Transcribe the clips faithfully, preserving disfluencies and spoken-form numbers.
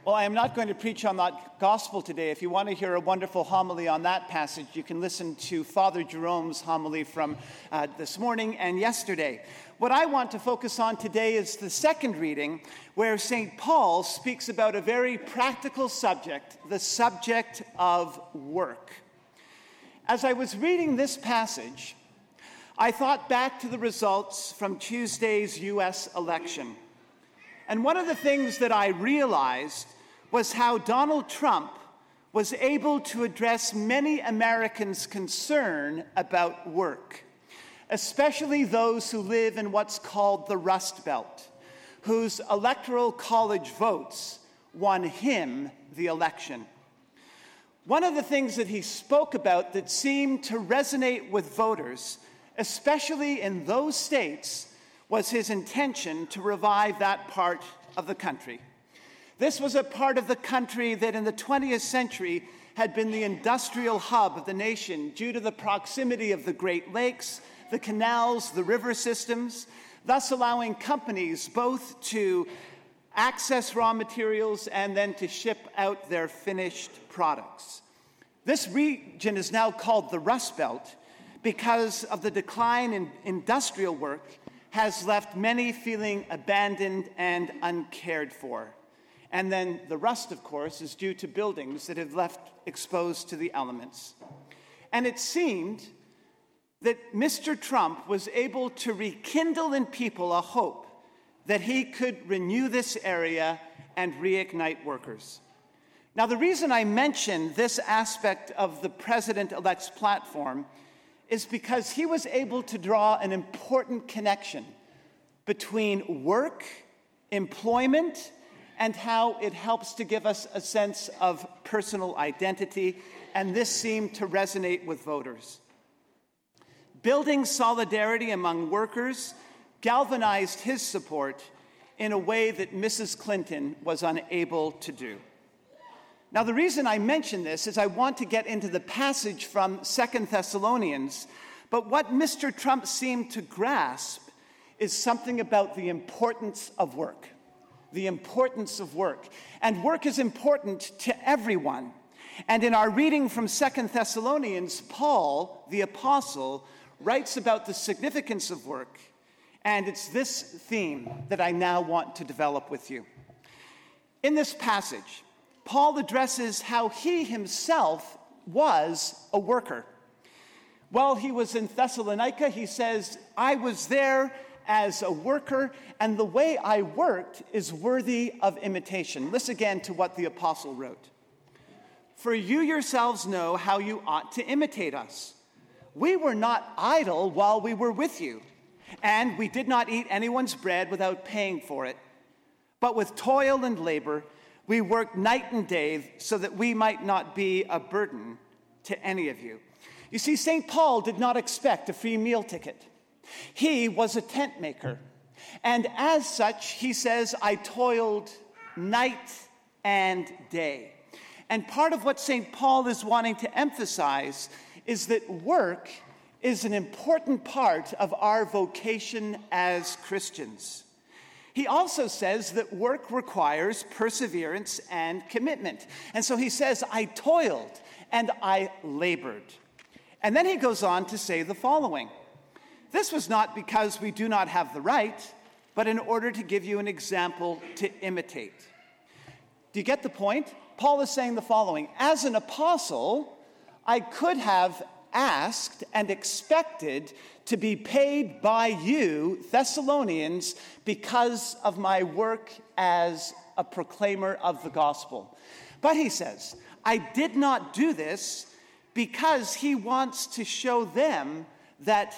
Well, I am not going to preach on that gospel today. If you want to hear a wonderful homily on that passage, you can listen to Father Jerome's homily from uh, this morning and yesterday. What I want to focus on today is the second reading, where Saint Paul speaks about a very practical subject, the subject of work. As I was reading this passage, I thought back to the results from Tuesday's U S election. And one of the things that I realized was how Donald Trump was able to address many Americans' concern about work, especially those who live in what's called the Rust Belt, whose electoral college votes won him the election. One of the things that he spoke about that seemed to resonate with voters, especially in those states, was his intention to revive that part of the country. This was a part of the country that in the twentieth century had been the industrial hub of the nation due to the proximity of the Great Lakes, the canals, the river systems, thus allowing companies both to access raw materials and then to ship out their finished products. This region is now called the Rust Belt because of the decline in industrial work has left many feeling abandoned and uncared for. And then the rust, of course, is due to buildings that have left exposed to the elements. And it seemed that Mister Trump was able to rekindle in people a hope that he could renew this area and reignite workers. Now, the reason I mention this aspect of the president-elect's platform is because he was able to draw an important connection between work, employment, and how it helps to give us a sense of personal identity, and this seemed to resonate with voters. Building solidarity among workers galvanized his support in a way that Missus Clinton was unable to do. Now, the reason I mention this is I want to get into the passage from Second Thessalonians, but what Mister Trump seemed to grasp is something about the importance of work. The importance of work. And work is important to everyone. And in our reading from Second Thessalonians, Paul, the apostle, writes about the significance of work. And it's this theme that I now want to develop with you. In this passage, Paul addresses how he himself was a worker. While he was in Thessalonica, he says, I was there as a worker, and the way I worked is worthy of imitation. Listen again to what the apostle wrote. For you yourselves know how you ought to imitate us. We were not idle while we were with you, and we did not eat anyone's bread without paying for it. But with toil and labor, we worked night and day so that we might not be a burden to any of you. You see, Saint Paul did not expect a free meal ticket. He was a tent maker. And as such, he says, I toiled night and day. And part of what Saint Paul is wanting to emphasize is that work is an important part of our vocation as Christians. He also says that work requires perseverance and commitment. And so he says, I toiled and I labored. And then he goes on to say the following. This was not because we do not have the right, but in order to give you an example to imitate. Do you get the point? Paul is saying the following. As an apostle, I could have asked and expected to be paid by you, Thessalonians, because of my work as a proclaimer of the gospel. But he says, I did not do this because he wants to show them that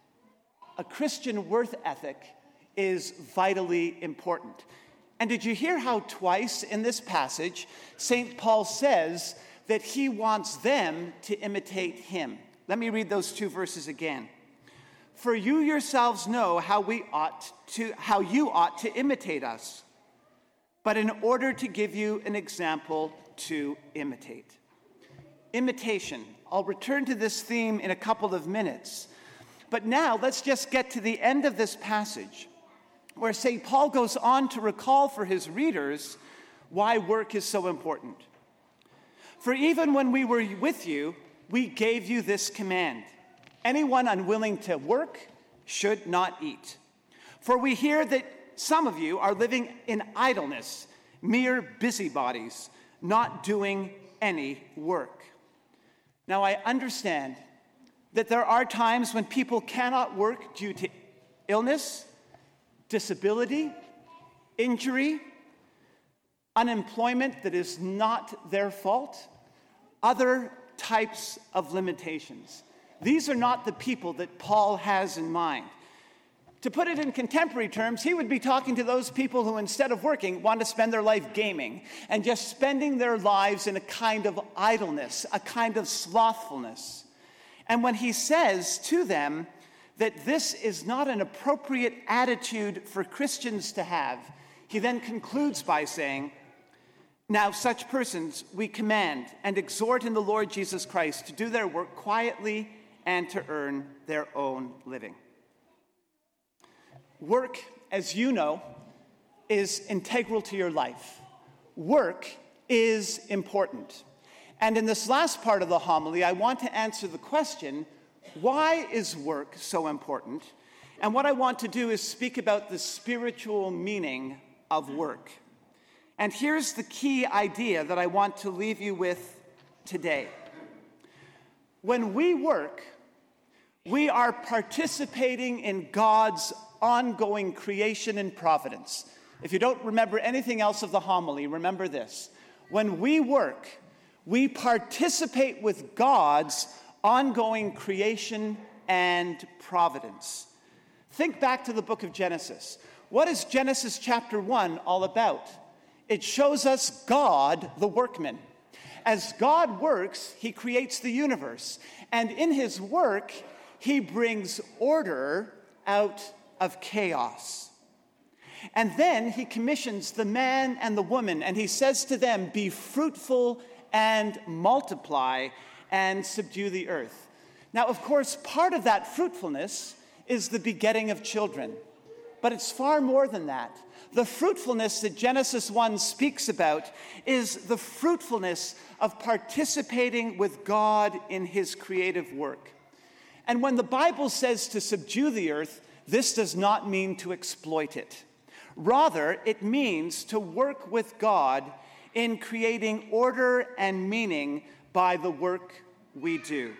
a Christian worth ethic is vitally important. And did you hear how twice in this passage, Saint Paul says that he wants them to imitate him? Let me read those two verses again. For you yourselves know how we ought to, how you ought to imitate us, but in order to give you an example to imitate. Imitation. I'll return to this theme in a couple of minutes. But now let's just get to the end of this passage, where Saint Paul goes on to recall for his readers why work is so important. For even when we were with you, we gave you this command: anyone unwilling to work should not eat. For we hear that some of you are living in idleness, mere busybodies, not doing any work. Now, I understand that there are times when people cannot work due to illness, disability, injury, unemployment that is not their fault, other types of limitations. These are not the people that Paul has in mind. To put it in contemporary terms, he would be talking to those people who, instead of working, want to spend their life gaming and just spending their lives in a kind of idleness, a kind of slothfulness. And when he says to them that this is not an appropriate attitude for Christians to have, he then concludes by saying, now such persons we command and exhort in the Lord Jesus Christ to do their work quietly and to earn their own living. Work, as you know, is integral to your life. Work is important. And in this last part of the homily, I want to answer the question, why is work so important? And what I want to do is speak about the spiritual meaning of work. And here's the key idea that I want to leave you with today. When we work, we are participating in God's ongoing creation and providence. If you don't remember anything else of the homily, remember this. When we work, we participate with God's ongoing creation and providence. Think back to the book of Genesis. What is Genesis chapter one all about? It shows us God, the workman. As God works, he creates the universe. And in his work, he brings order out of chaos. And then he commissions the man and the woman, and he says to them, be fruitful and multiply and subdue the earth. Now, of course, part of that fruitfulness is the begetting of children. But it's far more than that. The fruitfulness that Genesis one speaks about is the fruitfulness of participating with God in his creative work. And when the Bible says to subdue the earth, this does not mean to exploit it. Rather, it means to work with God in creating order and meaning by the work we do.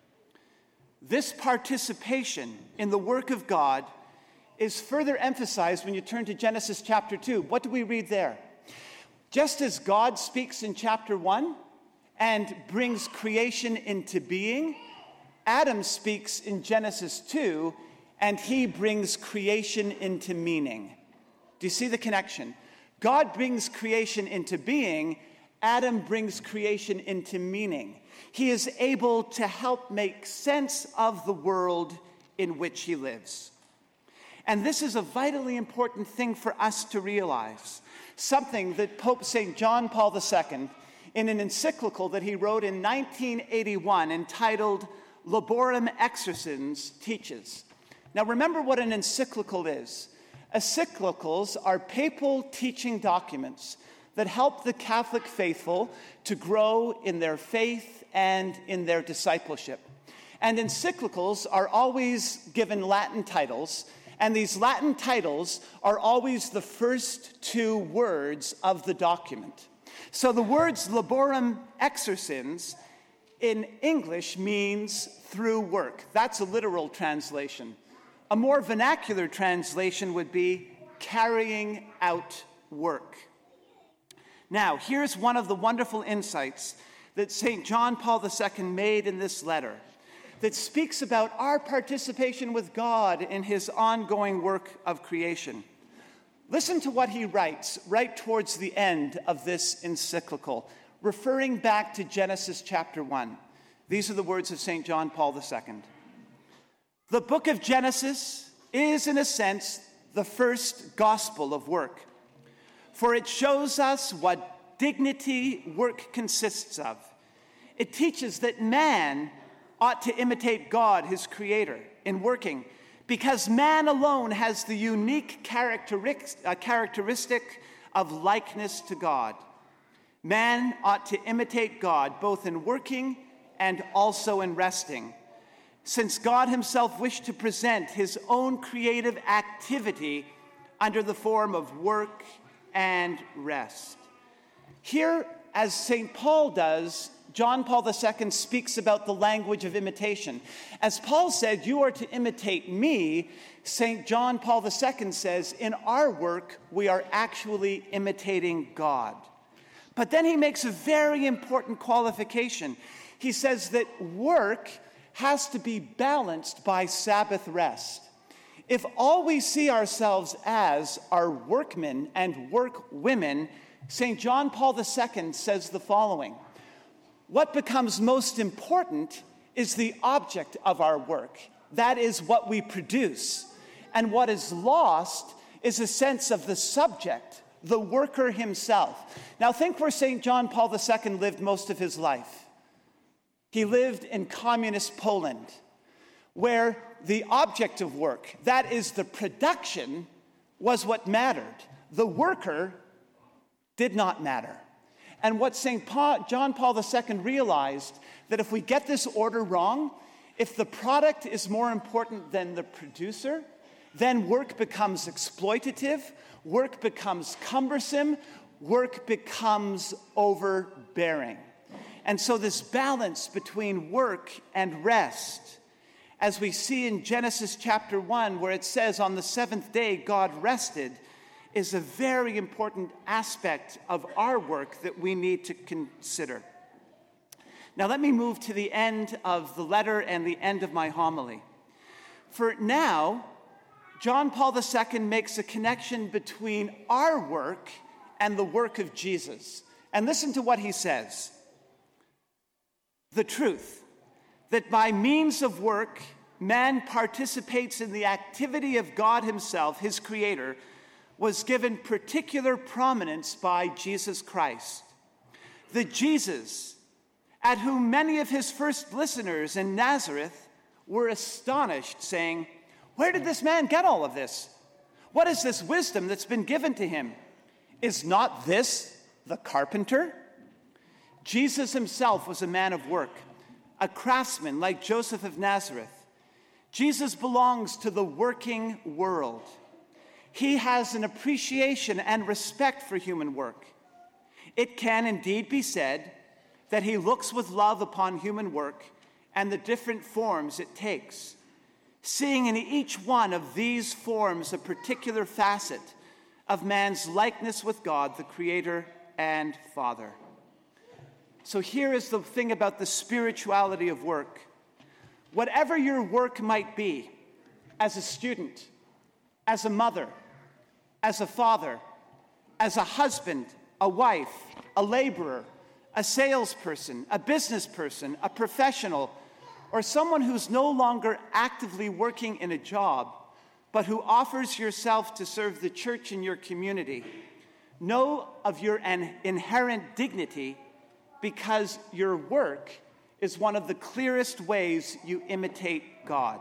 This participation in the work of God is further emphasized when you turn to Genesis chapter two. What do we read there? Just as God speaks in chapter one and brings creation into being, Adam speaks in Genesis two and he brings creation into meaning. Do you see the connection? God brings creation into being, Adam brings creation into meaning. He is able to help make sense of the world in which he lives. And this is a vitally important thing for us to realize, something that Pope Saint John Paul the Second, in an encyclical that he wrote in nineteen eighty-one entitled Laborem Exercens, teaches. Now remember what an encyclical is. Encyclicals are papal teaching documents that help the Catholic faithful to grow in their faith and in their discipleship. And encyclicals are always given Latin titles, and these Latin titles are always the first two words of the document. So the words Laborem Exercens in English means through work. That's a literal translation. A more vernacular translation would be carrying out work. Now, here's one of the wonderful insights that Saint John Paul the Second made in this letter that speaks about our participation with God in his ongoing work of creation. Listen to what he writes right towards the end of this encyclical, referring back to Genesis chapter one. These are the words of Saint John Paul the Second. The book of Genesis is, in a sense, the first gospel of work, for it shows us what dignity work consists of. It teaches that man ought to imitate God, his creator, in working, because man alone has the unique characteristic of likeness to God. Man ought to imitate God both in working and also in resting, since God himself wished to present his own creative activity under the form of work and rest. Here, as Saint Paul does, John Paul the Second speaks about the language of imitation. As Paul said, you are to imitate me, Saint John Paul the Second says, in our work, we are actually imitating God. But then he makes a very important qualification. He says that work has to be balanced by Sabbath rest. If all we see ourselves as are workmen and workwomen, Saint John Paul the Second says the following: what becomes most important is the object of our work. That is what we produce. And what is lost is a sense of the subject, the worker himself. Now think where Saint John Paul the Second lived most of his life. He lived in communist Poland, where the object of work, that is the production, was what mattered. The worker did not matter. And what Saint Paul, John Paul the Second realized, that if we get this order wrong, if the product is more important than the producer, then work becomes exploitative, work becomes cumbersome, work becomes overbearing. And so this balance between work and rest, as we see in Genesis chapter one, where it says, on the seventh day God rested, is a very important aspect of our work that we need to consider. Now let me move to the end of the letter and the end of my homily. For now, John Paul the Second makes a connection between our work and the work of Jesus. And listen to what he says. The truth that by means of work, man participates in the activity of God himself, his creator, was given particular prominence by Jesus Christ. The Jesus at whom many of his first listeners in Nazareth were astonished, saying, "Where did this man get all of this? What is this wisdom that's been given to him? Is not this the carpenter?" Jesus himself was a man of work, a craftsman like Joseph of Nazareth. Jesus belongs to the working world. He has an appreciation and respect for human work. It can indeed be said that he looks with love upon human work and the different forms it takes, seeing in each one of these forms a particular facet of man's likeness with God, the Creator and Father. So here is the thing about the spirituality of work. Whatever your work might be, as a student, as a mother, as a father, as a husband, a wife, a laborer, a salesperson, a business person, a professional, or someone who's no longer actively working in a job, but who offers yourself to serve the church in your community, know of your inherent dignity, because your work is one of the clearest ways you imitate God.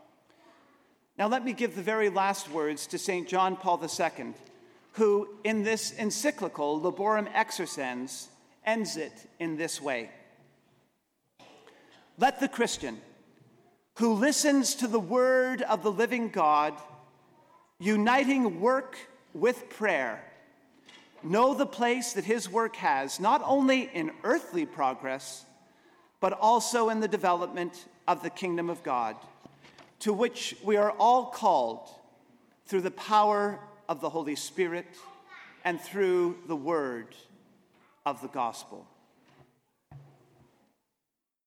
Now let me give the very last words to Saint John Paul the Second, who in this encyclical, Laborem Exercens, ends it in this way. Let the Christian who listens to the word of the living God, uniting work with prayer, know the place that his work has, not only in earthly progress, but also in the development of the kingdom of God, to which we are all called through the power of the Holy Spirit and through the word of the gospel.